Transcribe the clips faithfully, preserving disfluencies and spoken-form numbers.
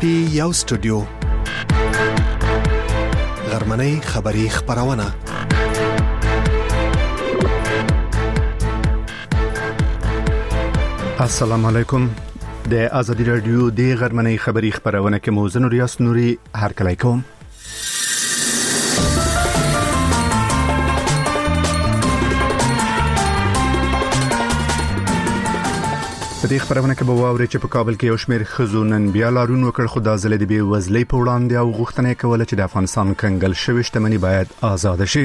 پی یو سټوډیو غرمنۍ خبری خبرونه السلام علیکم د ازادي رادیو د غرمنۍ خبری خبرونه کې موزن ریاست نوري هر کله کوم په دې خبرونه کې به واوري چې په کابل کې یو شمېر خزونن بیا لارون وکړ خو د ځلې د بي وزلۍ په وړاندې او غوښتنه کوله چې د افغانستان کنګل شوی شتمنۍ باید آزاد شي.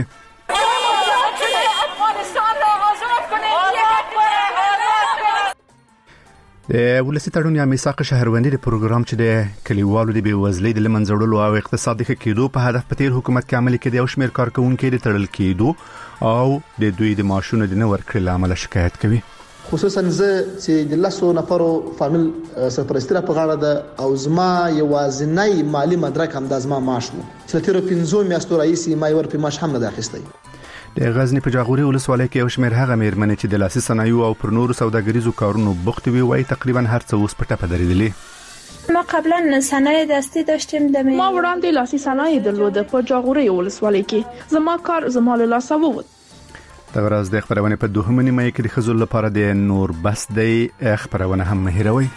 د ولسی تړون یا میثاق شهروندي د پروګرام چې د کلیوالو د بي وزلۍ د لمنځړلو او اقتصادي کېدو په هدف په تیر حکومت کې عملي کړي او شمېر کارکونکو د تړل کېدو او د دوی د معاشونو د نور کړل عمل شکایت کوي. خصوصا زه چې د لاسو نفرو فامیل سرپرستی را په غاړه ده او زما یوازینی مالی مدرک هم د زما معاش وو چې تیر پنځو میاشتو رئیس ما ور په معاش هم نه اخیستی. د غزنی په جاغوري ولسوالۍ کې یو شمېر هغه میرمنې چې د لاسي صنایعو او پر نورو سوداګریزو کارونو بوخت وي وایي تقریبا هر څه اوس په ټپه درېدلي. ما قبلا صنایع دستی داشتیم د ما وړاندې لاسي صنایع درلوده په جاغوري ولسوالۍ کې زما کار زما له لاسه ووت. دغه راز د خبرونه په دوهمه نیمه کې د خزول لپاره د نور بس دی خبرونه هم مهیروي.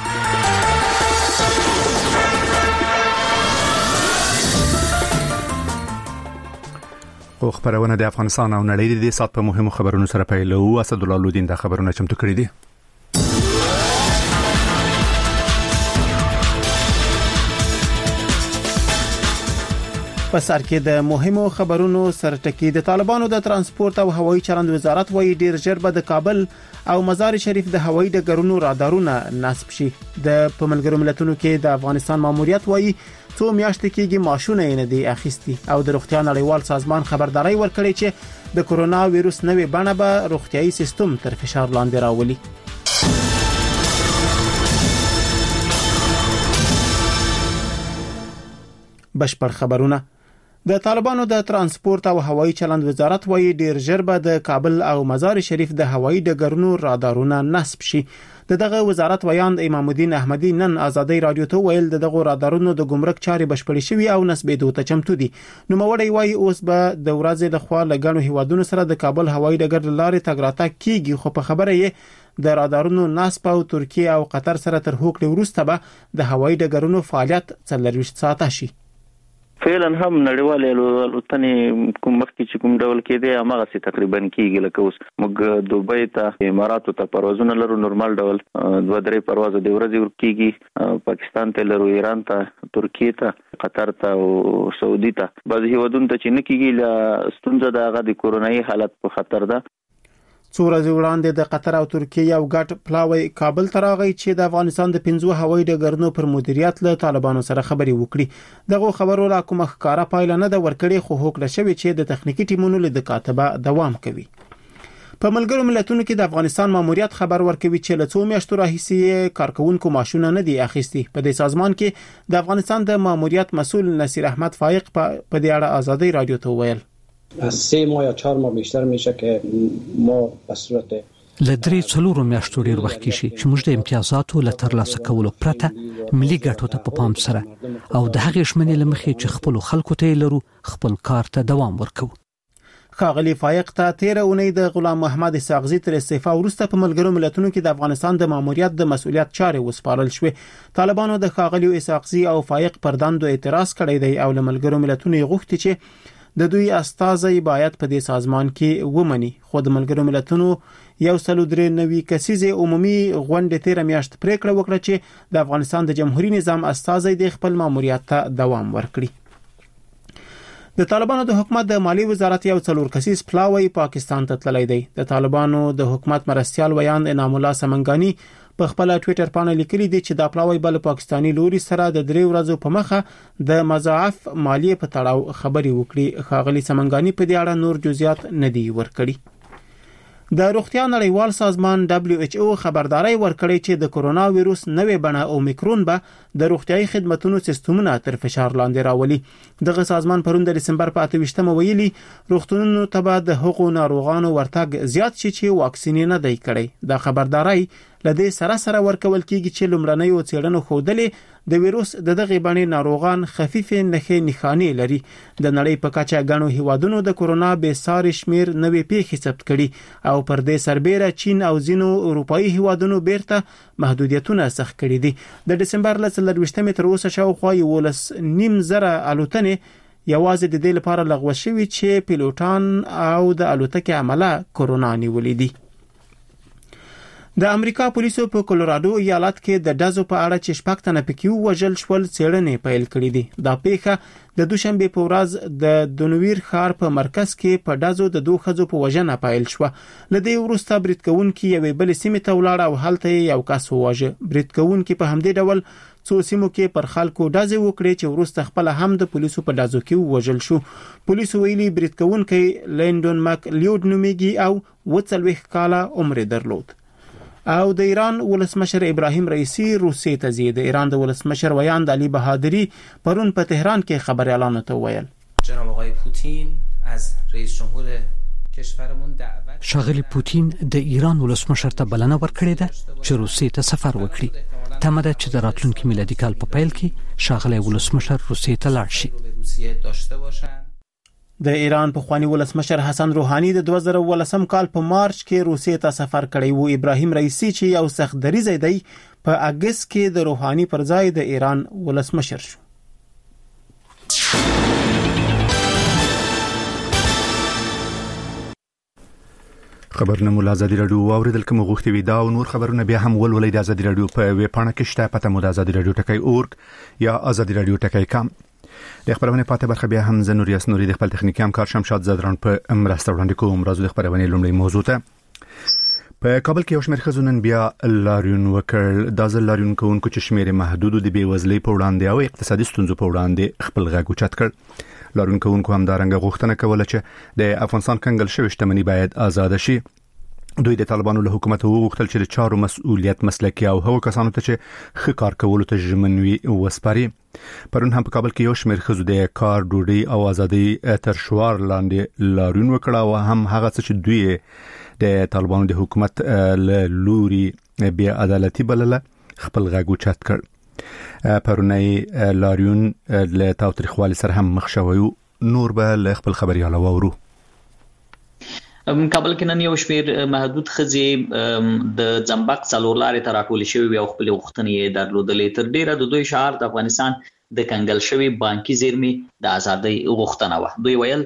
خو خبرونه د افغانستان او نړۍ د سات په مهمو خبرونو سره پیلو. اسد الله لودین د خبرونه چمتو کړی دي. په سر کې د مهمو خبرونو سرټکی د طالبانو د ترانسپورت او هوایي چلند وزارت وایي ډیر ژر به د کابل او مزار شریف د هوایي ډګرونو رادارونه نصب شي. د په ملګرو ملتونو کې د افغانستان ماموریت وایي څو میاشتې کېږي ماشونه یې نه دي اخیستي او د روغتیا نړیوال سازمان خبرداري ورکړي چې د کرونا وایروس نوې بڼه به روغتيایي سیستم تر فشار لاندې راولي. بشپړ خبرونه. د طالبانو د ترانسپورت او هوایي چلند وزارت وایي ډیر ژر به د کابل او مزار شریف د هوایي ډګرونو رادارونه نصب شي. دغه وزارت ویاند امام الدین احمدی نن ازادي رادیو ته ویل دغه رادارونو د ګمرک چارې بشپړې شوي او نسبېدو ته چمتو دي. نو موړی وایي اوس به د ورځې د خوا لګانو هیوادونو سره د کابل هوایي ډګر لارې تګ راتګ کیږي خو په خبره یې د رادارونو نصب او ترکیه او قطر سره تر هوکړې وروسته به د هوایي ډګرونو فعالیت څلور ساعته شي. فعلا هم نړیوال الوتنې کوم مخکې چې کوم ډول کې دی هغه سي تقریبا کېږي لکه اوس موږ دوبۍ ته اماراتو ته پروازونه لرو نورمال ډول دوه درې پرواز د ورځې ورکېږي پاکستان ته لرو ایران ته ترکیه ته قطر ته او سعودي ته بعض هیوادونو ته چې نه کېږي ل ستونزه د هغه د کورونایي حالت په خطر ده. څو ورځې وړاندې د قطر او ترکیه یو ګډ پلاوی کابل ته راغی چې د افغانستان د پنځو هوایي ډګرونو پر مدیریت له طالبانو سره خبري وکړي. دغه خبرو لا کومه ښکارا پایله نه د ورکړې خو هوکړه شوی چې د تخنیکی ټیمونو له کاتبه دوام کوي. په ملګرو ملتونو کې د افغانستان ماموریت خبر ورکوي چې له څو میاشتو راهیسې کارکونکو ماشونه نه دي اخیستي. په دې سازمان کې د افغانستان د ماموریت مسؤل نصیر احمد فائق په دې اړه ازادي رادیو ته ویل از سه ماه یا چهار ماه بیشتر میشه که ما به صورت لدري څلورو میاشتو ډیر وخت کې شي چې موږ د امتیازاتو له ترلاسه کولو پرته ملي ګټو ته په پام سره او د هغې شمنې لمخې چې خپل خلکو ته لرو خپل کار ته دوام ورکو. خاغلی فائق ته تیر اونۍ د غلام محمد اسحاقزي تر استعفا وروسته په ملګرو ملتونو کې د افغانستان د ماموریت د مسؤلیت چارې وسپارل شوې. طالبانو د خاغلی اسحاقزي او فائق پر دندو اعتراض کړی دی او له ملګرو ملتونو غوښتي چې د دوی استازي باید په دې سازمان کې ومني. خو د ملګرو ملتونو یو سلو درې نوي کسیزه عمومي غونډه تیر میاشت پریکړه وکړه چې د افغانستان د جمهوریت نظام استازي د خپل ماموریت ته دوام ورکړي. د طالبانو د حکومت د مالی وزارت یو څلور کسیز پلاوی پاکستان ته تللی دی. د طالبانو د حکومت مرستيال ویان انعام الله سمنګانی په خپل ټوئیټر باندې لیکلي دي چې دا پلاوی بل پاکستانی لوري سره د درې ورځو په مخه د مضاعف مالیه په تړاو خبري وکړي. خاغلی سمنګانی په دې اړه نور جزئیات نه دی ورکړي. د روغتیا نړیوال سازمان دبليو ایچ او خبرداري ورکړی چې د کرونا وایروس نوې بڼه اومیکرون به د روغتیايي خدماتو سیستمونه تر فشار لاندې راولي. دغه سازمان پرون د دسمبر په اته ویشتمه ویلي روغتونونو ته به د حقوقو ناروغانو ورتګ زیات شي چې واکسین نه دی کړی. دا خبرداري لدې سره سره ورکول کیږي چې لومړنۍ څېړنو ښودلې د ویروس د دغه بڼې ناروغان خفیف نښې نښانې لري. د نړۍ په کچه غنو هیوادونو د کورونا به ساري شمیر نوې پیښې ثبت کړي او پر دې سربېره چین او ځینو اروپאי هیوادونو بیرته محدودیتونه سخت کړي دي. د دسمبر ل څلرویشتمې تر اوسه شاوخوا یولس نیم زره الوتنې یوازې د دې لپاره لغوه شوي چې پیلوټان او د الوتکې عمله کورونا نیولې دي. د امریکا پولیسو په کولورادو ایالت کې د ډزو په اړه چې شپږ تنه پکې وژل شول څېړنې پیل کړې دي. دا پیښه د دوشنبه په ورځ د دونویر ښار په مرکز کې په ډزو د دوه ښځو په وژنه پیل شو. لدې وروسته برید کوونکي یوې بلې سیمې ته ولاړ او هلته یو کس وواژه. برید کوونکي په همدې ډول څو سیمو کې پر خلکو ډزې وکړې چې وروسته خپل هم د پولیسو په ډزو کې وژل شو. پولیسو ویلي برید کوونکی لیندون مک لیود نومیږي او وڅلوېښت کاله عمر درلود. او د ایران ولسمشر ابراهیم رئیسی روسیې ته ځي. د ایران د ولسمشر ویاند علی بهادری پرون په تهران کې خبريالانو ته ویل جناب آقای پوتین از رئیس جمهور کشورمون دعوت شاغلی پوتین د ایران ولسمشر ته بلنه ورکړې ده چې روسیې ته سفر وکړي. تمه ده چې د راتلونکي میلادي کال په پیل کې شاغلی ولسمشر روسیې ته لاړ شي. د ایران پخوانی ولسمشر حسن روحانی د دوه زره ولسم کال په مارچ کې روسیې ته سفر کړی وو. ابراهیم رئیسی چې یو سخت دریځی دی په اگست کې د روحانی پر ځای د ایران ولسمشر شو. خبرونه مو آزادي رادیو اوریدل کوم غوښتي وي دا او نور خبرونه بیا هم ولولئ د آزادي رادیو په ویب پاڼه کې شته. پته مو د آزادي رادیو ټکی اورګ یا آزادي رادیو ټکی کام. د خبرونه پاتې برخه بیا هم زنور یاسنوري د خپل تخنیکی همکار شمشاد زدران په مرسته وړاندې کوم. راځو د خبرونه لومړی موضوع ته. په کابل کې یو شمېر ښځو بیا لاریون وکړ. د ځل لاریون کوونکو چې شمېر محدود د بیوزلۍ په وړاندې او اقتصادي ستونزو په وړاندې خپل غږ اوچت کړ. لاریون کوونکو هم دا رنګه غوښتنه کوله چې د افغانستان کنګل شوی شتمنۍ باید آزاد شي. دوی د طالبانو له حکومت وغوښتل چې د چارو مسؤلیت مسلکي او هغو کسانو ته چې ښه کار کولو ته ژمن وي وسپاري. پرون هم په کابل کې یو شمېر ښځو د کار ډوډۍ او ازادۍ تر شعار لاندې لاریون وکړ او هم هغه څه چې دوی د طالبانو د حکومت له لوري بې عدالتي بلله خپل غږ اوچت کړ. پرونی لاریون له تاوتریخوالي سره هم مخ شوی. نور به له خپل خبرياله وورو. کابل کې نن یو شمېر محدود ښځې د زمبق څلور لارې ته راټولې شوې او خپل غوښتنې درلودلې. تر ډیره د دوی شعار د افغانستان د کنګل شوی بانکي زیرمې د ازادۍ غوښتنه و. دوی ویل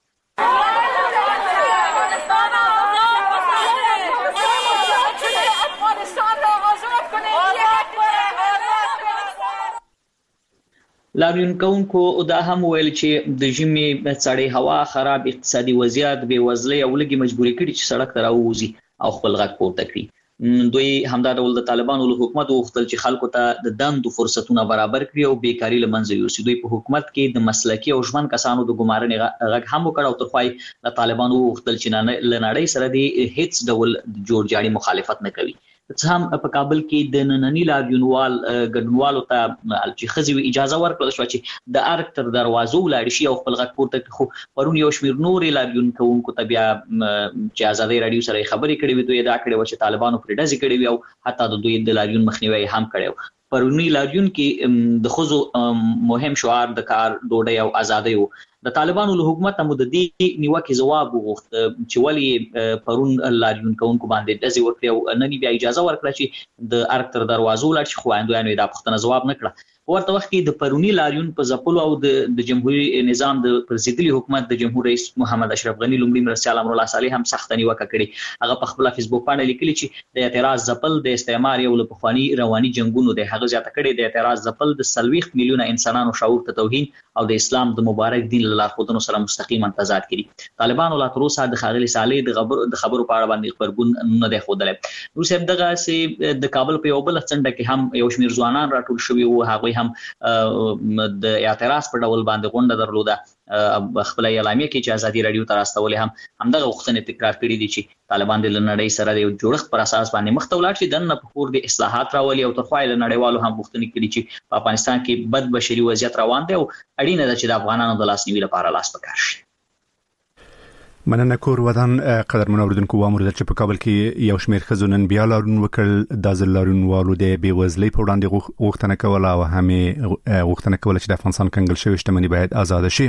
لاریون کوونکو دا هم ویل چې د ژمي سړې هوا، خراب اقتصادي وضعیت، بیوزلۍ او لږی مجبوري کړي چې سړک ته راووځي او خپل غږ پورته کړي. دوی همدا ډول د طالبانو له حکومت وغوښتل چې خلکو ته د دندو فرصتونه برابر کړي او بیکاری له منځه یوسي. دوی په حکومت کې د مسلکي او ژمن کسانو د ګمارنې غږ هم وکړ او تر پای د طالبانو وغوښتل چې له نړۍ سره د هیڅ ډول جوړجاړي مخالفت نه کوي. څه هم په کابل کې د نننی لاریونوال ګډونوالو ته چې خزي اجازه ورکړل شو چې د ارګ تر دروازو لاړ شي او خپل غږ پورته کړي. خو پرون یو شمېر نور لاریون کوونکو ته بیا چې آزادۍ رادیو سره خبرې کړې وي، دوی دا کړې و چې طالبانو پر ډزې کړې وي او حتی د دوی د لاریون مخنیوي هم کړی و. پرونی لاریون کې د خزو مهم شعار د کار ډوډۍ او ازادۍ و. د طالبانو له حکومت هم د دې نیوکې ځواب وغوښت چې ولې پرون لاریون کوونکو باندې ډزې وکړې او نن بیا اجازه ورکړه چې د ارګ تر دروازو لاړ شي. خو خویندویانو دا پوښتنه ځواب نه کړه. په ورته وخت کې د پرونی لاریون په ځپلو او د جمهوریت نظام د پرزیدلي حکومت د جمهور رئیس محمد اشرف غنی لومړي مرستیال امر الله صالح هم سخت نیوکه کړې. هغه په خپل فیسبوک باندې لیکلي چې د اعتراض ځپل د استعمار یو له پخواني رواني جنگونو د هغه زیاته کړې. د اعتراض ځپل د سلويخ میلیونه انسانانو شعور ته توهین او د اسلام د مبارک دین له لارښودنو سره مستقیما تضاد کړي. طالبانو لا تر اوسه د خاغلی صالح د خبرو د خبرو په اړه باندې خبرګون نه دی ښودلی. روسیه دغه سي د کابل په یو بل څنډه کې هم یو شمېر ځوانان راټول شوي وو. هغوی هم د اعتراض په ډول باندې غونډه درلوده. خپل اعلامیه کې چې آزادي رادیو ته راستولې هم همدغه غوښتنې تکرار کړې دي چې طالبان د نړۍ سره د جوړښت پر اساس باندې مخ ته ولاړ شي، دنه په خور د اصلاحات راولي او تر خوا له نړیوالو هم غوښتنې کړي چې په افغانستان کې بد بشري وضعیت روان دی او اړینه ده چې د افغانانو د لاس نیوي لپاره لاس پکار شي. مننه کور ودان قدرمن اوریدونکو و امر چې په کابل کې یو شمېر خزونن بیا لارون وکړ د ځلارون والو د بیوزلۍ په وړاندې غوښتنه کوله او همې غوښتنه کوله چې د افغانستان کنګل شوی شتمنۍ باید آزاد شي.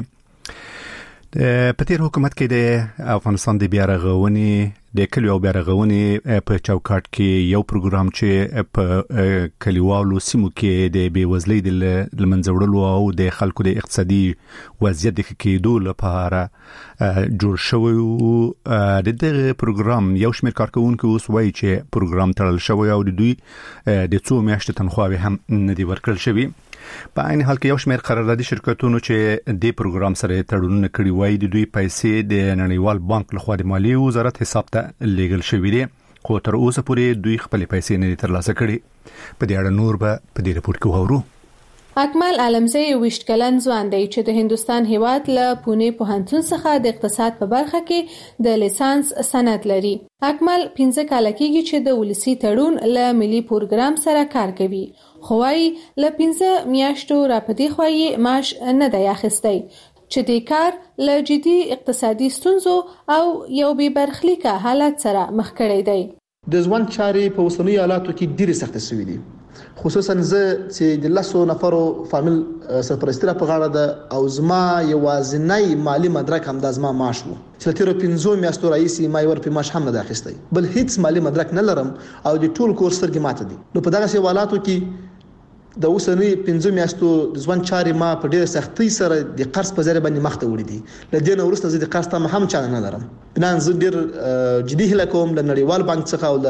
په تیر حکومت کې د افغانستان د بیا رغونې د کلیو بیا رغونې په چوکاټ کې یو پروګرام چې په کلیوالو سیمو کې د بیوزلۍ د لمنځوړلو او د خلکو د اقتصادي وضعیت د کېدو لپاره جوړ شوی و. د دغه پروګرام یو شمېر کارکونکو اوس وایي چې پروګرام تړل شوی او د دوی د څو میاشتو تنخواوې هم نه دي ورکړل شوی. په عین حال کې یو شمېر قراردادي شرکتونو چې د پروګرام سره تړونونه کړي وای د دوی پیسې د نړیوال بانک لخوا د مالیې وزارت حساب ته لیږل شوې دي، خو تر اوسه پورې دوی خپل پیسې نه ترلاسه کړي. په دې اړه نور به په دې رپورت کې وورو. اکمل علمزی ویشت کلن ځوان دی چې د هندستان هیواد له پونه پوهنتون څخه د اقتصاد په برخه کې د لیسانس سند لري. اکمل پنځه کاله کېږي چې د ولسی تړون له ملي پروګرام سره کار کوي، خو وايي له پنځه میاشتو راپدې خوایي معاش نه دی اخیستی چې د کار له جدي اقتصادي ستونزو او یو بې برخلیکه حالت سره مخ کړی دی. د ځوان چارې په اوسنیو حالاتو کې ډېرې سختې شوې دي، خصوصا زه چې د لسو نفرو فامیل سرپرستی را په غاړه ده او زما یوازینی مالی مدرک هم د زما معاش وو چې تیر پنځو میاشتو راځي ما ور په معاش هم نه اخیستی، بل هیڅ مالی مدرک نه لرم او د ټول کورس سرګې ماته دي. نو په دغه حالاتو کې د اوسنی پنځو میاشتو د ځوان چارې ما په ډېر سختۍ سره د قرض په ذریعہ باندې مخ ته وړي دي. لدې نو ورسته زه د قرض ته هم چانه نه لرم. بنان زه ډېر جدي هله کوم د نړیوال بانک څخه او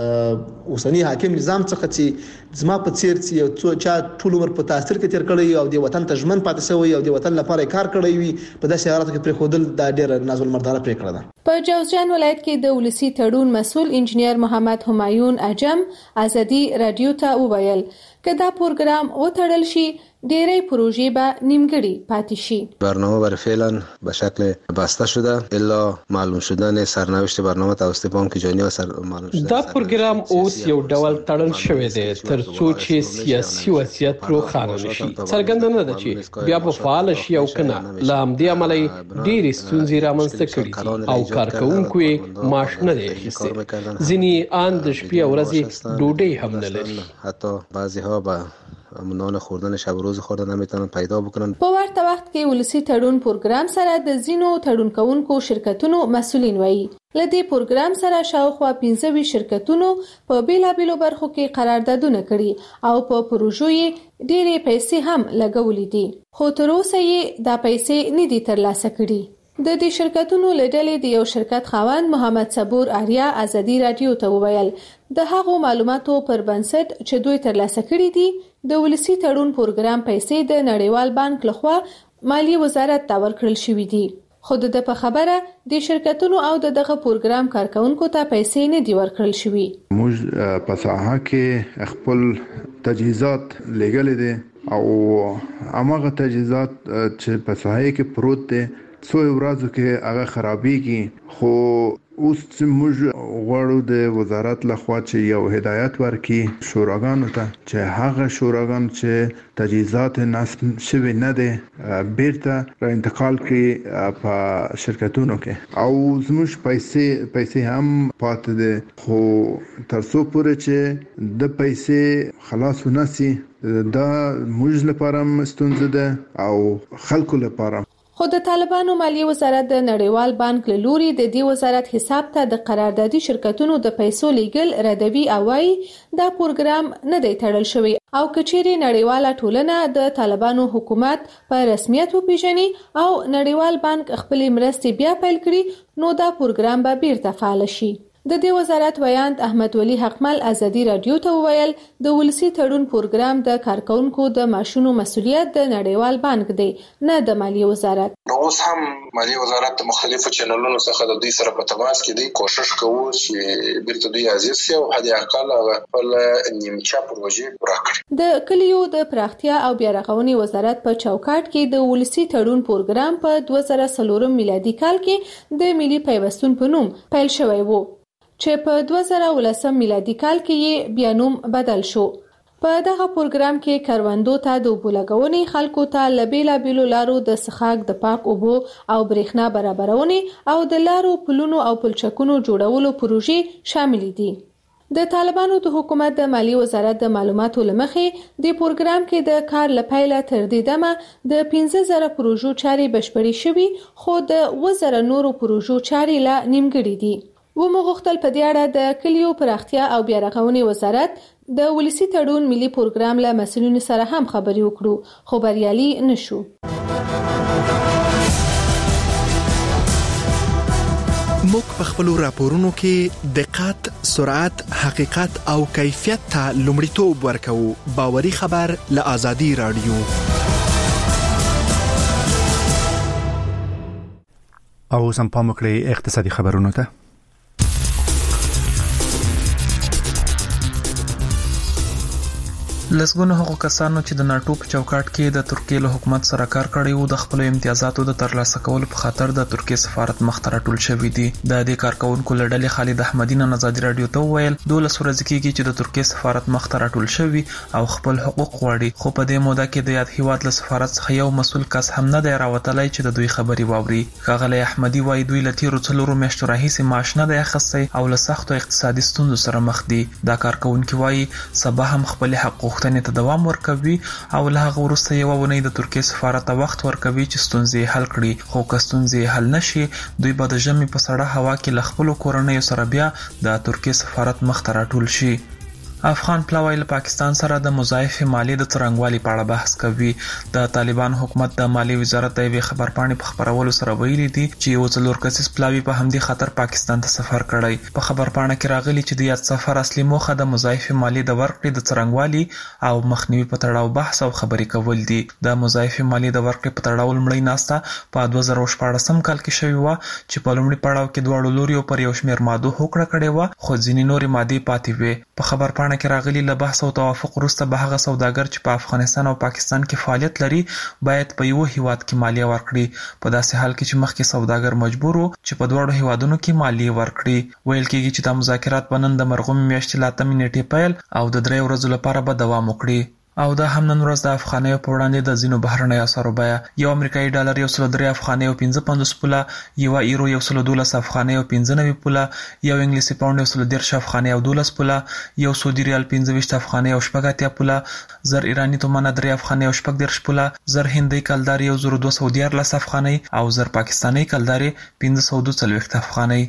د اوسنی حاکم نظام څخه چې زما په څیر چې یو څو چا ټول عمر په تاثیر کې تیر کړی او د وطن ته ژمن پاتې شوی او د وطن لپاره کار کړی وي، په داسې حالاتو کې پر خودل د ډېر نازل مرداره پریکړه ده. په جوزجان ولایت کې د ولسی تړون مسول انجنیر محمد همایون اجم ازادي رادیو ته وویل که دا پروګرام وتړل شي ډیری پروژې به نیمګړي پاتې شي. برنامه برای فعلا به شکل بسته شده الا معلوم شدن سرنوشت برنامه توسط بانک جهانی و سر معلوم شدن دا پروګرام اوس یو ډول تړل شوی دی تر څو چې سیاسي وضعیت روښانه نشي. څرګنده نه ده چې بیا به فعال شي او کنه. له همدې امله ډېرې ستونزې رامنځته کړي او کارکوونکو یې معاش نه دی اخیستی. ځینې ان د شپې او ورځې ډوډۍ هم نه لري. حتی بعضی‌ها با نان خوردن شب و روز خوردن نمیتونن پیدا بکنن. په ورته وخت کې ولسی تړون پروګرام سره د زینو تړون کوونکو شرکتونو مسولین وایي لدې پروګرام سره شاوخوا پنځه ویشت شرکتونو په بیلابیلو برخو کې قراردادونه کړي او په پروژو یې ډېرې پیسې هم لګولې دي، خو تر اوسه یې دا پیسې نه دي ترلاسه کړي. د دې شرکتونو لډلې د یو شرکت خاوند محمد صبور آریا ازادي رادیو ته وویل د هغو معلوماتو پر بنسټ چې دوی ترلاسه کړي دي د ولسی تړون پروګرام پیسې د نړیوال بانک لخوا مالی وزارت ته ورکړل شوې دي، خو د په خبره د شرکتونو او دغه پروګرام کارکونکو ته پیسې نه دي ورکړل شوې. موږ په ساحه کې خپل تجهیزات لګل دي او هغه تجهیزات چې په ساحه کې پروت دي څو ورځو کې هغه خرابېږي، خو اوس موږ غواړو د وزارت لخوا چې یو هدایت ورکړي شوراګانو ته چې هغه شوراګان چې تجهیزات نصب شوي نه دي بیرته را انتقال کړي په شرکتونو کې او زموږ پیسې پیسې هم پاتې دي، خو تر څو پورې چې د پیسې خلاص ونسي دا موږ لپاره ستونزه ده او خلکو لپاره. خو د طالبانو مالی وزارت د نړیوال بانک له لوري د دې وزارت حساب ته د قراردادي شرکتونو د پیسو لیږل ردوي او وايي دا پروګرام نه دی تړل شوی او کچېرې نړیواله ټولنه د طالبانو حکومت په رسمیت وپیژني او نړیوال بانک خپل مرستې بیا پیل کړي نو دا پروګرام به بیرته فعال شي. د دې وزارت ویاند احمد ولی حقمل ازادي رادیو ته وویل د ولسی تړون پروګرام د کارکونکو د معاشونو مسؤلیت د نړیوال بانک دی نه د مالی وزارت. نو اوس هم مالی وزارت د مختلفو چینلونو څخه د دوی سره په تماس کې دی، کوشش کوو چې بیرته دوی عزیز شي او حد اقل خپل نیمچه پروژې پوره کړي. د کلیو د پراختیا او بیا رغونې وزارت په چوکاټ کې د ولسی تړون پروګرام په دوه زره څلور میلادي کال کې د ملي پیوستون په نوم پیل شوی و چې په دوه زره ولسم میلادي کال کې یې بیا نوم بدل شو. په دغه پروګرام کې کروندو ته د اوبو لګونې، خلکو ته له بیلابیلو لارو د څښاک د پاک اوبو او برېښنا برابرونې او د لارو پلونو او پلچکونو جوړولو پروژې شامل دي. د طالبانو د حکومت د مالی وزارت د معلوماتو لمخې د پروګرام کې د کار لپاره تر دې دمه د پنځه زره پروژو چاري بشپړې شوې، خو د اووه زره نورو پروژو چاري لا نیمګړې دي. و مغختل په دې اړه د کلیو پراختیا او بیا رغونې وزارت د ولسی تړون ملي پروګرام له مسؤلینو سره هم خبري وکړو، خو بریالي نشو. موږ په خپل راپورونو کې دقت، سرعت، حقیقت او کیفیت ته لومړیتوب ورکوو. باوري خبر له آزادي رادیو. او سم پام وکړئ اقتصادي خبرونو ته. لسګونه هغو کسانو چې د ناټو په چوکاټ کې د ترکیې له حکومت سره کار کړی وو د خپل امتیازاتو د ترلاسه کولو په خاطر د ترکیې سفارت مخ ته راټول شوي دي. د دې کارکونکو له ډلې خالد احمدی نن آزادي رادیو ته وویل دولس ورځې کېږي چې د ترکیې سفارت مخ ته راټول شوي او خپل حقوق غواړي، خو په دې موده کې د یاد هیواد له سفارت څخه یو مسؤل کس هم نه دی راوتلی چې د دوی خبري واوري. ښاغلی احمدی وایي دوی له تیرو څلورو میاشتو راهیسې معاش نه دی اخیستی او له سختو اقتصادي ستونزو سره مخ دي. دا کارکونکي وایي سبا هم خپل حق غوښتنې ته دوام ورکوي او له هغه وروسته یو ونې د ترکیې سفارت ته وخت ورکوي چې ستونزې حل کړي، خو که ستونزې حل نشي دوی به د ژمي په سړه هوا کې له خپلو کورنیو سره بیا د ترکیې سفارت مخ ته راټول شي. افغان پلاوی له پاکستان سره د مضاعف مالیې د څرنګوالي په اړه بحث کوي. د طالبان حکومت د مالی وزارت د یوې خبرپاڼې په خبرولو سره ویلي دي چې یو څلور کسیز پلاوی په همدې خاطر پاکستان ته سفر کړی. په خبرپاڼه کې راغلي چې د یاد سفر اصلي موخه د مضاعف مالیې د ورکړې د څرنګوالي او مخنیوي په تړاو بحث او خبرې کول دي. د مضاعف مالیې د ورکړې په تړاو لومړی ناسته په دوه زره شپاړسم کال کې شوې وه چې په لومړي پړاو کې دواړو لوریو پر یو شمېر مادو هوکړه کړې وه، خو ځینې نورې مادې پاتې وې. په خبرپاڼه کې راغلي له بحث او توافق وروسته به هغه سوداګر چې په افغانستان او پاکستان کې فعالیت لري باید په یو هیواد کې مالیه ورکړي، په داسې حال کې چې مخکې سوداګر مجبور وو چې په دواړو هیوادونو کې مالیه ورکړي. ویل کېږي چې دا مذاکرات په نن د مرغومې میاشتې له اتمې نیټې پیل او د درې ورځو لپاره به دوام وکړي. او دا هم نن ورځ د افغانیو په وړاندې د ځینو بهرنیو اسعارو بیه یو امریکایي ډالر یو سل درې افغانۍ او پنځه پنځوس پوله، یو ایرو یو سل دولس افغانۍ او پنځه نوي پوله، یو انګلیسي پاونډ یو سل دېرش افغانۍ او دولس پوله، یو سعودي ریال پنځه ویشت افغانۍ او شپږ اتیا پوله، زر ایراني تومانه درې افغانۍ او شپږ دېرش پوله، زر هندۍ کلدارې یو زر دوه سوه دیارلس افغانۍ او زر پاکستانۍ کلدارې پنځه سوه دوه څلوېښت افغانۍ.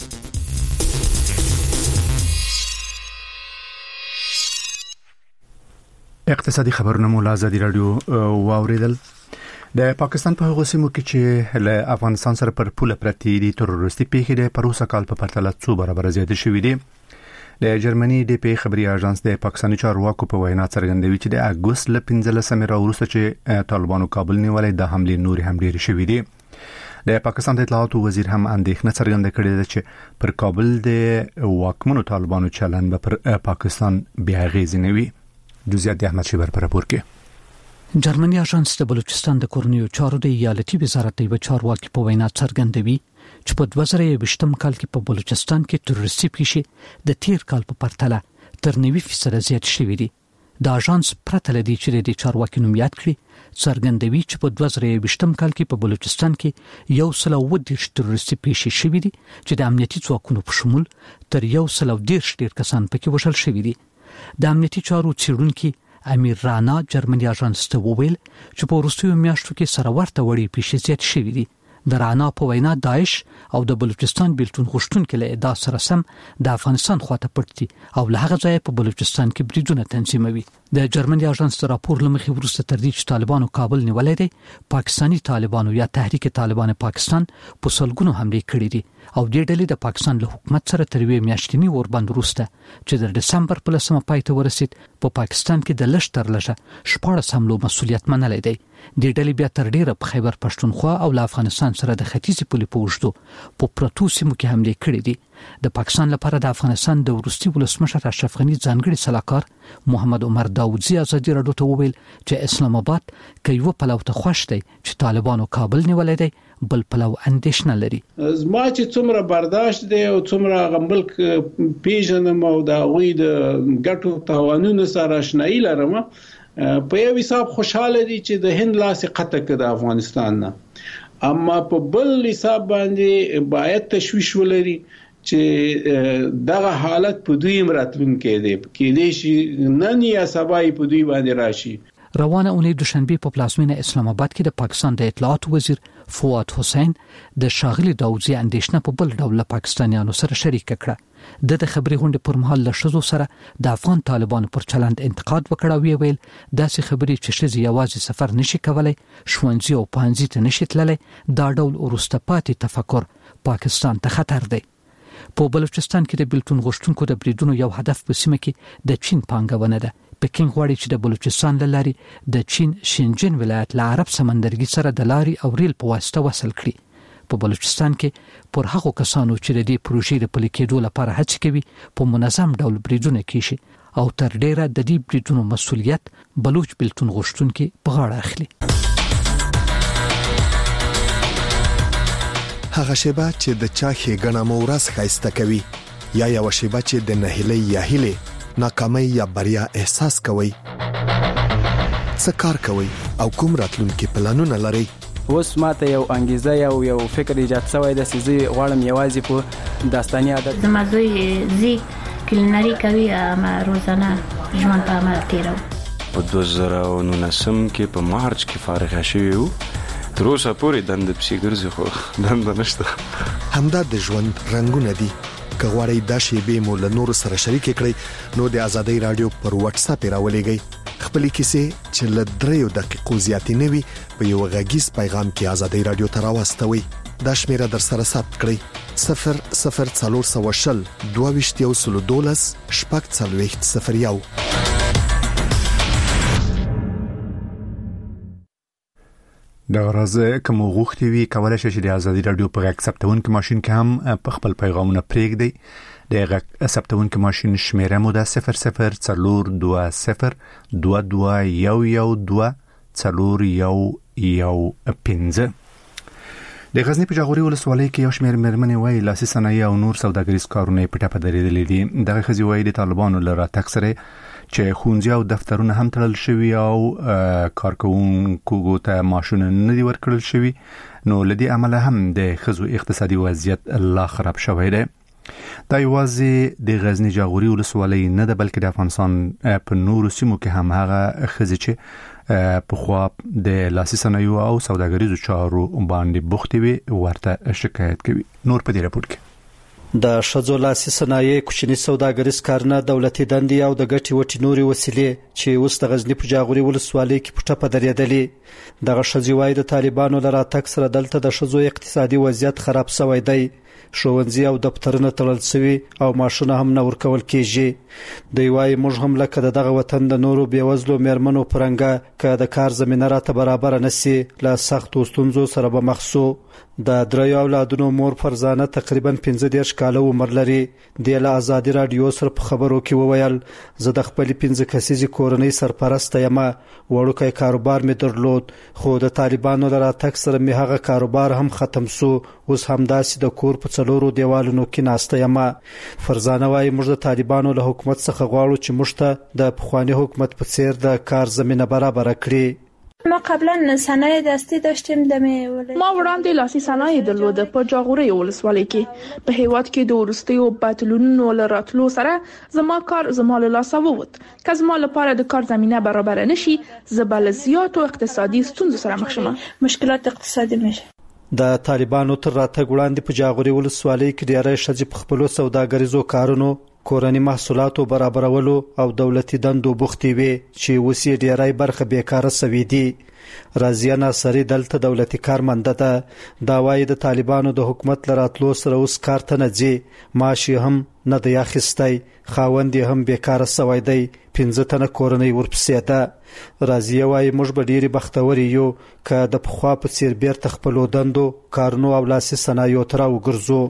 اقتصادي خبرونه مو له آزادي رادیو واوریدل. د پاکستان په هغو سیمو کې چې له افغانستان سره پر پوله پرتې دي تروریستي پیښې د پروسه کال په پرتله څو برابر زیاتې شوې دي. د جرمني د پی خبري اژانس د پاکستاني چارواکو په وینا څرګندوي چې د اګوست ل پنځلسمې راوروسته چې طالبانو کابل نیولې د حمله نور هم ډېر شوې دي. د پاکستان د اطلاعاتو وزیر هم اندېښنه څرګنده کړې ده چې پر کابل د واکمنو طالبانو چلن به پر پاکستان بیا غیزي نه وي. جزئیات د احمد شیبر پر راپور کې. جرمني اژانس د بلوچستان د کورنیو چارو د ایالتي وزارت د چارواکي په وینا څرګندوي چې په دوه زره یوویشتم کال کې په بلوچستان کې تروریستي پیښې د تیر کال په پرتله تر نوي فیصد زیات شوې دي. د اژانس پرته لدی چې د چارواکي نوم یاد کړي څرګندوي چې په دوه زره یوویشتم کال کې په بلوچستان کې یو سل او دیرش تروریستي پیښې شوې دي چې د امنیتي ځواکونو په شمول تر یو سل او دیرش ډیر کسان پکې وژل شوي دي. د امنیتي چارو څېړونکي امیر رانا جرمني اژانس ته وویل چې په وروستیو میاشتو کې سره ورته وړي پیښې زیات شوي دي. د رانا په وینا داعش او د بلوچستان بیلتون غوښتونکي له ادعا سره سم د افغانستان خواته پټ دي او له هغه ځایه په بلوچستان کې بریدونه تنظیموي. د جرمني اژانس راپور لمخې وروسته تر دې چې طالبانو کابل نیولې دي، پاکستاني طالبانو یا تحریک طالبان پاکستان په سلګونو حملې کړې دي او د ډلې د پاکستان له حکومت سره تر یوې میاشتنی وربند وروسته چې د دسمبر په لسمه پای ته ورسید په پا پاکستان کې د لږ تر لږه شپاړس حملو مسؤلیت منلی دی. د ډلې بیا تر ډیره په خیبر پښتونخوا او له افغانستان سره د ختیځې پولې په اوږدو په پروتو سیمو کې حملې کړې دي د پاکستان لپاره د افغانستان د وروستي ولسمشر اشرف غنی ځانګړي سلاکار محمد عمر داوودزی ازادي راډیو ته وویل چې اسلام آباد کوي په لوته خوش دی چې طالبانو کابل نیولې دی بل پلو اندیشنه لري. زما چې څومره برداشت دی او څومره غمبلک پیژنم او دا غوي د ګټو توانونو سره آشنایی لرم په یو حساب خوشاله دي چې د هند لاسه قطع کړ د افغانستان نه، اما په بل حساب باندې باید تشویش ولري چې دغه حالت په دوی مراتلون کې دی کې دي شي نن یا سبا په دوی باندې راشي. روانه اونۍ دوشنبه په پلازمینه اسلام آباد کې د پاکستان د اطلاعات وزیر فواد حسین د شاغلی داوودزی اندیشنه په بل ډول پاکستانیانو سره شریک کړه. د د خبري غونډې پر مهال له شذو سره د افغان طالبانو پر چلند انتقاد وکړ او ویل داسې خبري چې شذ یوازې سفر نشي کولای، شونځي او پانځي ته نشي تللی، دا ډول ورسته پاتې تفکر پاکستان ته خطر دی. په بلوچستان کې د بلتون غوښتونکو د بریدونو یو هدف په سیمه کې د چین پانګونه ده. پکینګ غواړي چې د بلوچستان لارې د چین شینجن ولایت له عرب سمندرګي سره د لاري او ریل په واسطه وصل کړي. په بلوچستان کې پر هغو کسانو چې د دې پروژې د پلي کېدو لپاره هڅه کوي په منظم ډول بریدونه کیشي او تر ډیره د دې بریدونو مسولیت بلوچ بلتون غوښتونکو په غاړه اخلي. هغه شیبه چې د چا ښېګڼه مو ورځ ښایسته کوي یا یو شیبه چې د نهیلۍ یا هیلې ناکامۍ یا بریا احساس کوي، څه کار کوي او کوم راتلونکي پلانونه لري؟ اوس ماته یو انګیزه یو یو فکر ایجاد شوی د سيزي غواړم یوازې په داستاني عادت د مزوي زی کلینری کوي ما روزانه ژوند په عمل تیرو. په دوه زره او نولسم کې په مارچ کې فارغ شوی وو، تر اوسه پورې دند پسې ګرځي خو دند نشته. همدا د ژوند رنگونه دي. که غواړئ دا شیبې مو له نورو سره شریک کړئ نو د ازادۍ رادیو پر واتس اپ راولېږئ. خپلې کیسې چې له دریو دقیقو زیاتې نه وي په یو غږیز پیغام کې ازادۍ رادیو ته راواستوئ. دا شمیره در سره ثبت کړئ: صفر صفر څلور سوه شل دوه ویشت یو سلو دولس شپږ څلوېښت صفر یو. دا ورځ کوم غوښتي وي کولای شي چې د ازادي رادیو په غږ ثبتونکو ماشين کې هم په خپل پیغامونه پرېږدي. د غږ ثبتونکو ماشين شمیره مو د صفر صفر څلور دوه صفر دوه دوه یو یو دوه څلور یو یو پنځه. د غزنی په جاغوري ولسوالۍ کې یو شمېر مېرمنې وایي لاسي صنایع او نور سوداګریز کارونه په ټاپه درېدلې دي. دغه ښځې وایي د طالبانو له راتګ سره چې خونځي او دفترونه هم تړل شوي او کارکونکو ته معاشونه نه دي ورکړل شوي، نو لدی عمله هم د خزو اقتصادي وضعیت لا خراب شوی دی. دا یوازې د غزنی جاغوري ولسوالۍ نه ده بلکې د افغانستان په نورو سیمو کې هم هغه خزې چې په خوا د لاسي صنایعو او سوداګریزو چارو باندې بوختي وي ورته شکایت کوي. نور په دې راپور کې د شذو لاسي صنایع کوچني سوداګریز کارونه دولتي دندې او د ګټي وټي نوري وسیلې چې اوس د غزنی په جاغوري ولسوالۍ کې پټه په درېدلې. دغه شذي وای د طالبانو لپاره تک سره دلته د شذو اقتصادي وضعیت خراب شوی دی. ښوونځي او دفترونه تړل شوي او معاشونه هم نه ورکول کیږي. دوی وايي موږ هم لکه دغه وطن د نورو بیوزلو میرمنو پرنګه که د کار زمينه راته برابر نشي له سخت ستونزو سره به مخ شو. د دریو اولادونو مور فرزانه تقریبا پنځه دیرش کاله عمر لري. د له ازادي رادیو سره په خبرو کې وویل زه د خپل پنځه کسیزي کورنۍ سرپرست یم، وړوکی کاروبار مې درلود خو د طالبانو لپاره تک سره مې هغه کاروبار هم ختم شو. اوس هم داسې د کور په څلورو دیوالونو کې ناسته یم. فرزانه وايي موږ د طالبانو له حکومت څخه غواړو چې موږ ته د پخوانی حکومت په څیر د کار زمينه برابر کړي. ما قبلا صنایع دستی داشتیم دمه ما وړاندې لاسي صنایع درلوده په جاغوري ولسوالۍ کې. په هیواد کې د ورستیو بدلونونو لراتلو سره زما کار زما له لاسه ووت. که زما لپاره د کار زمينه برابر نشي زبل زیات او اقتصادي ستونزو سره مخ شم. مشکلات اقتصادي میشه. د طالبانو تر راتګ وړاندې په جاغوري ولسوالۍ کې ډېری ښځې په خپلو سوداګریزو کارونو کورنی محصولاتو برابرولو او دولتي دندو بوختي وي چې وسی ډیرای برخه بیکاره سوي دي. رازیه ناصری دلته دولتي کارمنده ده. دا وايي د طالبانو د حکومت لراتلو سره اوس کار ته نه ځي، معاش هم نه دی اخیستی، خاوند هم بیکاره سوی دی، پنځه تنه کورنۍ ورپسې ده. رازیه وايي موږ به ډیرې بختوري یو که د پخوا په څیر بیرته خپلو دندو کارونو او لاسي صنایعو ته راوګرځو.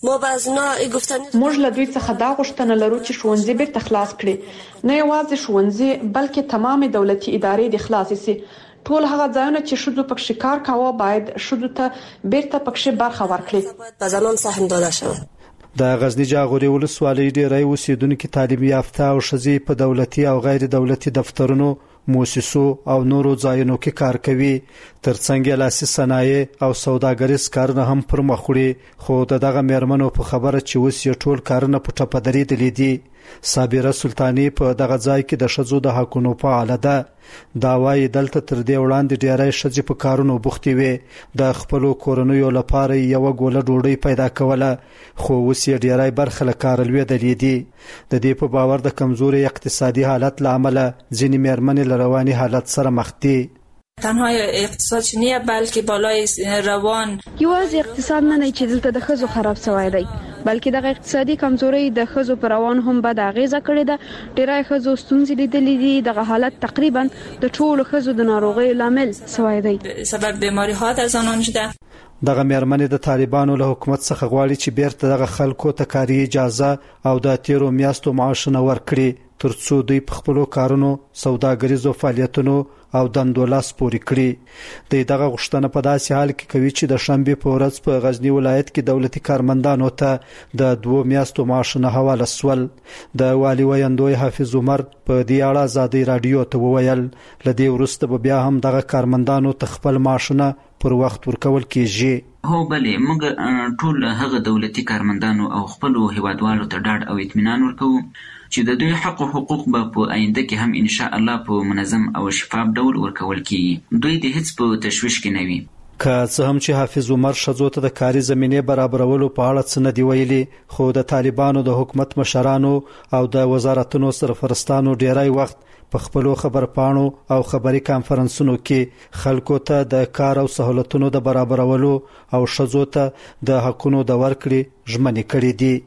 ما به از اونا گفتن موږ له دوی څخه دا غوښتنه لرو چې ښوونځي بیرته خلاص کړي، نه یوازې ښوونځي بلکې تمام دولتي ادارې د خلاص شي. ټول هغه ځایونه چې شذو پکښې کار کاوه باید شذو ته بیرته پکښې برخه ورکړي. به زنان سهم داده شود. د غزنی جاغوري ولسوالۍ ډېری اوسیدونکو تعلیم یافته او ښځې په دولتي او غیر دولتي دفترونو، موسسو او نورو ځایونو کې کار کوي. ترڅنګ لاسي صنایع او سوداګریز کارونه هم پر مخ وړي، خو دغه میرمنو په خبره چې اوس یې ټول کارونه په ټپه درېدلي دي. صابره سلطانی په دغه ځای کې د ښځو د حقونو فعاله ده. دا وايي دلته تر دې وړاندې ډېری ښځې په کارونو بوختې وې، د خپلو کورنیو لپاره یوه ګوله ډوډۍ پیدا کوله، خو اوس یې ډېری برخه له کاره لوېدلې دي. د دې په باور د کمزوري اقتصادي حالت له امله ځینې میرمنې له رواني حالت سره مخ دي. تنها اقتصاد نیه بلکې بالای روان یوازې اقتصاد نه نه چې دلته د ښځو خراب شوی دی، بلکې دغه اقتصادي کمزوري د ښځو پر روان هم بد اغیزه کړې ده. ډېری ښځو ستونزې لیدلې دي. دغه حالت تقریبا د ټولو ښځو د ناروغۍ لامل شوی دی. سبب بیماری ها در زنان شده. دغه میرمنې د طالبانو له حکومت څخه غواړي چې بیرته دغه خلکو ته کاري اجازه او د تیرو میاشتو معاشونه ورکړي، ترڅو دوی په خپلو کارونو، سوداګریزو فعالیتونو او دندو لاس پورې کړي. د دغه غوښتنه په داسې حال کې کوي چې د شنبې په ورځ په غزنی ولایت کې دولتي کارمندانو ته د دوو میاشتو معاشونه حواله شول. د والي ویاندوی حافظ عمر په دې اړه ازادي رادیو ته وویل لدې وروسته به بیا هم دغه کارمندانو ته خپل معاشونه پر وخت ورکول کیږي. هو بلې موږ ټول هغه دولتي کارمندانو او خپل هیوادوالو ته ډاډ او اطمینان ورکوو چې د دوی حق او حقوق به په آینده کې هم ان شاء الله په منظم او شفاف ډول ورکول کیږي. دوی د هیڅ په تشویش کې نه وي. که څه هم چې حافظ عمر ښځو ته د کاري زمینې برابرولو په اړه څه نه دی ویلي، خو د طالبانو د حکومت مشرانو او د وزارتونو سرپرستانو ډیری وخت په خپلو خبرپاڼو او خبري کانفرنسونو کې خلکو ته د کار او سہولتونو د برابرولو او ښځو ته د حقونو د ورکړې ژمنې کړې دي.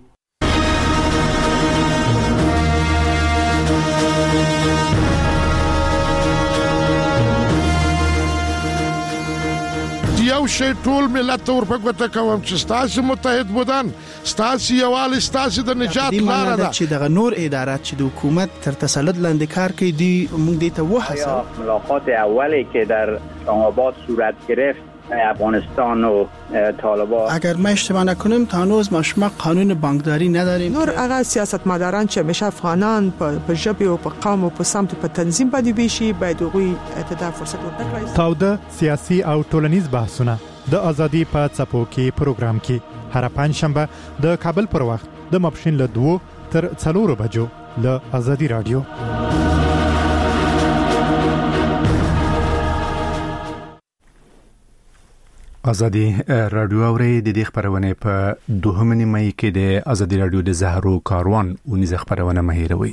یو شی ټول ملت ته ورپکوته کوم چې ستاسو متحد بودن، ستاسو یووالی، ستاسو د نجات لاره ده. چې دغه نور ادارات چې د حکومت تر تسلط لاندې کار کوي دی موږ دې ته وحسه. ملاقات اولی که در اسلام‌آباد صورت گرفت افغانستان و طالبان، اگر ما اشتباه نکنم تا هنوز ما قانون بانکداری نداریم. نور هغه سیاستمداران چې همیشه افغانان په ژبه او په قوم او په سمت په تنظیم باندې بيشي باید هغوی ته فرصت ورکړي. تاوده سیاسي او ټولنیز بحثونه د ازادي په څپو کې پروګرام کې هر پنځشنبه د کابل پر وخت د ماپښین له دوه تر څلورو بجو له ازادي رادیو. ازادي رادیو اوري د دې خبرونه په دوهمه نیمه کې د ازادي رادیو د زهرو کاروان ونیز خبرونه مهیروي.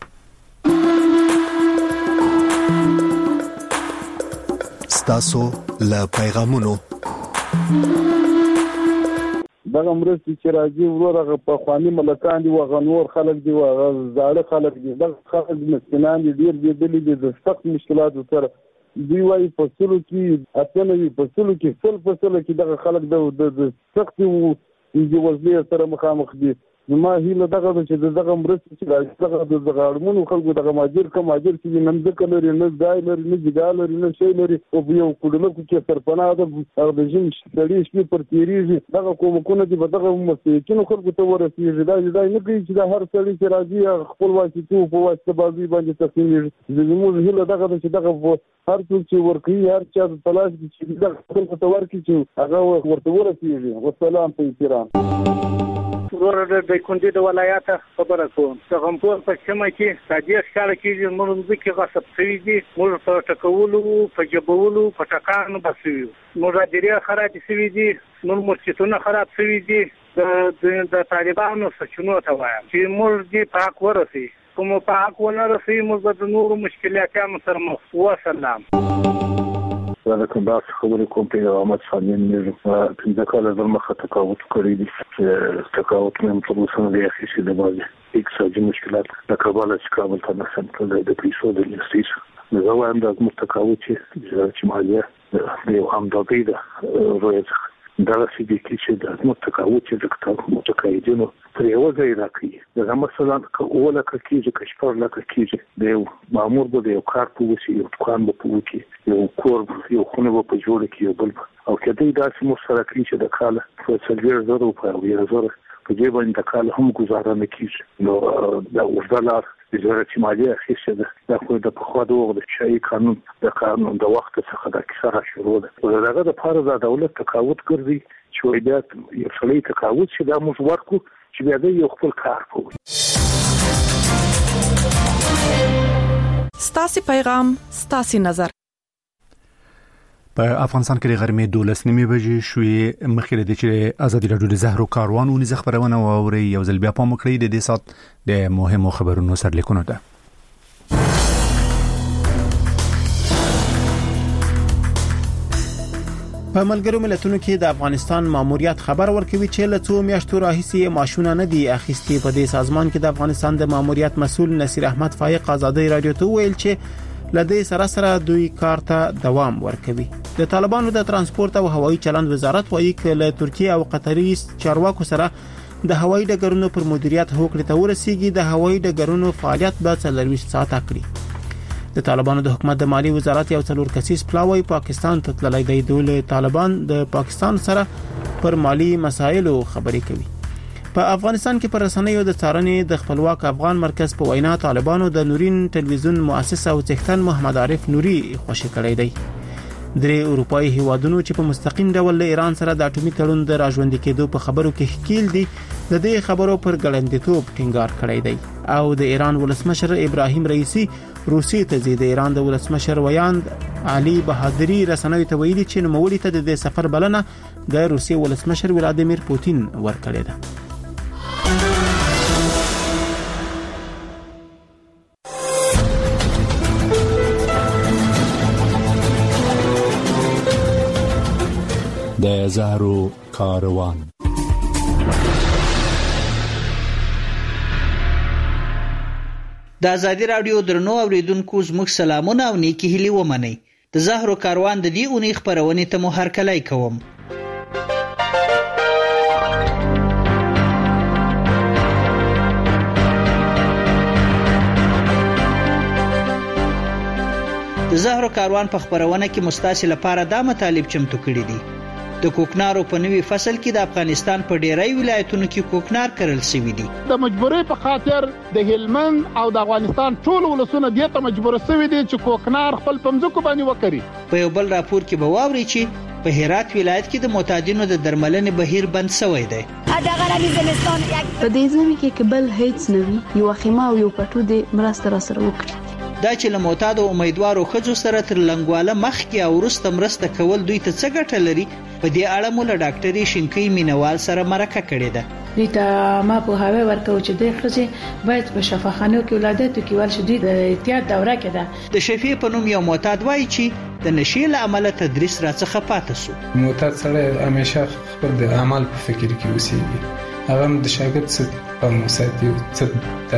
ستاسو له پیغامونو دغه مرستې چې راځي ورغه په خواني ملکان دي او غنور خلک دي او زاړه خلک دي، دغه خلک مسکینان دي، ډیر دي دي د سخت مشکلاتو سره دی وايي په سلو کې اتنه وي په سلو کې فل په سلو کې دغه خلک د سخت د وزلې سره مخامخ دي. ما هیله دغه چې دغه مرستې چې راځي دغه د غړمنو خلکو دغه ماجر کوم ماجر چې نن ځکه لري نه ځای لري نه ځای لري نه شي لري او یو کډلکو کې سرپناه ده هغه د جن شړې شپې پر تیریږي. دغه کومکونه دي دغه مسلکینو خلکو ته ورسیږي. دا دا نه کوي چې دا هر څړي چې راځي خپل واسطو په واسطه بازي باندې تقسیم. زموږ هیله دغه چې دغه هر څوک چې ورکوي هر چا د تلاش چې دغه خلکو ته ورکړي چې هغه ورته ورسیږي. والسلام په احترام. ورته د کندې د ولایت خبره کوم چې غمپور په سیمه کې صادق ښکار کېږي. موږ ځکه غصب شوي دي، موږ په ټکولو په جبولو په ټکانو بسوي، موږ ډېر خراب شوي دي، موږ مرچتونه خراب شوي دي. د طالبانو سچونو ته وایم چې موږ دې پاک ورسي، کوم پاک ونه رسي موږ د نورو مشکلاتونو سره مخ. وسلام. دا کوم تاسو خبرې کوم په احمد خانین نه پنځه کاله د مخه تقاوت کړی دي چې تقاوت هم په اوسنۍ د اخیسي د باندې اقتصادي مشکلات د کابل څخه کابل ته نسم کړل د پیسو د انستیس نو وایم د متقاوت چې چې مالیا د یو همدغې د رویت دا چې د کې د متقاعد چې د متقاعدینو پر یو ځای راکړي دا مثلا اوله کېږي کشپر لکه کېږي د مامور به یو کار په وسی یو دکان په وکی یو کور یو خونه په جوړ کې یو بل او کله دا چې مو سره کړی چې د کال په څلور زره په یو زره په دې باندې د کال هم گزاره نه کیږي نو دا ورډلار د وزارت مالیه اخیسته ده دا خو د په خوا د وغه د شای قانون د قانون د وخت څخه د کیسه شروع ده او دغه د فارغ د دولت تقاعد ګرځي چې وایي یو څلې تقاعد چې دا موږ ورکو چې بیا د یو خپل کار کوي. ستاسي پیغام ستاسي نظر. په افغانستان کې د غرمې دولس نیمې بجې شوې مخکې د چې ازادي راډیو د زهرو کاروان ونی خبرونه واوري یو ځل بیا پام وکړئ د دې سات د مهمو خبرونو سرلیکونه ده. په ملګرو ملتونو کې د افغانستان ماموریت خبر ورکوي چې له څو میاشتو راهیسې معاشونه نه دي اخیستي. په دې سازمان کې د افغانستان د ماموریت مسؤل نصیر احمد فایق ازادي راډیو ته ویل چې لدې سره سره دوی کار ته دوام ورکوي. د طالبانو د ترانسپورت او هوایي چلند وزارت وايي چې له ترکیه او قطري چارواکو سره د هوایي ډګرونو پر مدیریت هوکړه ته ورسیږي. د هوایي ډګرونو فعالیت به څلورویشت ساعته کړي. د طالبانو د حکومت د مالی وزارت یو څلور کسیز پلاوی پاکستان ته تللی دی. د طالبان د پاکستان سره پر مالی مسایلو خبرې کوي. په افغانستان کې پر رسنیو د څارنې د خپلواک افغان مرکز په وینا طالبانو د نورین ټلویزیون مؤسس او څښتن محمد عارف نوري خوشی کړی دی. درې اروپאי هیوادونو چې په مستقیم ډول له ایران سره د اټومي تړون د راژوندي کېدو په خبرو کې ښکیل دي د دې خبرو پر ګړندېتوب ټینګار کړی دی. او د ایران ولسمشر ابراهیم رئیسی روسي ته د ایران د ولسمشر ویاند علي بهادری رسنیو ته ویلي چې نوموړي ته د سفر بلنه د روسي ولسمشر ولادیمیر پوتین ورکړې ده. د زهرو کاروان. د ازادي راډیو درنو اوریدونکو زموږ سلامونه او نیکی هیلې ومنئ. د زهرو کاروان د دې اونۍ خبرونه ته مو هرکلی کوم. د زهرو کاروان په خبرونه کې مستاسل لپاره دا مطالب چمتو کړی دي. د کوکنارو په نوي فصل کې د افغانستان په ډیری ولایتونو کې کوکنار کرل شوی دي. د مجبورۍ په خاطر د هلمند او د افغانستان ټول ولسونه دې ته مجبور شوي دي چې کوکنار خپل پمځکو باندې وکړي. په یو بل راپور کې به واوري چې په هرات ولایت کې د معتادینو د درملنې بهیر بند شوی دی. په دې ځمکه کې کبل هیڅ نوي یو خیمه او یو پټو د مرسته را سره وکړي. دا چې له معتاد او امیدوارو خځو سره تر لنګواله مخکې او وروسته مرسته کول دوی ته څه ګټه لري، په دې اړه مو له ډاکټري شینکۍ مینوال سره مرکه کړې ده. دوی ته ما په هغه ورکو چې د خځې باید په شفاخانو کې ولادت وکړي ول شي د احتیاط دوره کې ده. د شفیع په نوم یو معتاد وایي چې د نشې له عمله تدریس راڅخه پاتې شو. معتاد سره همیشه خپل د عمل په فکر کې اوسېږي، هغه د شاګرد څخه په مساعدت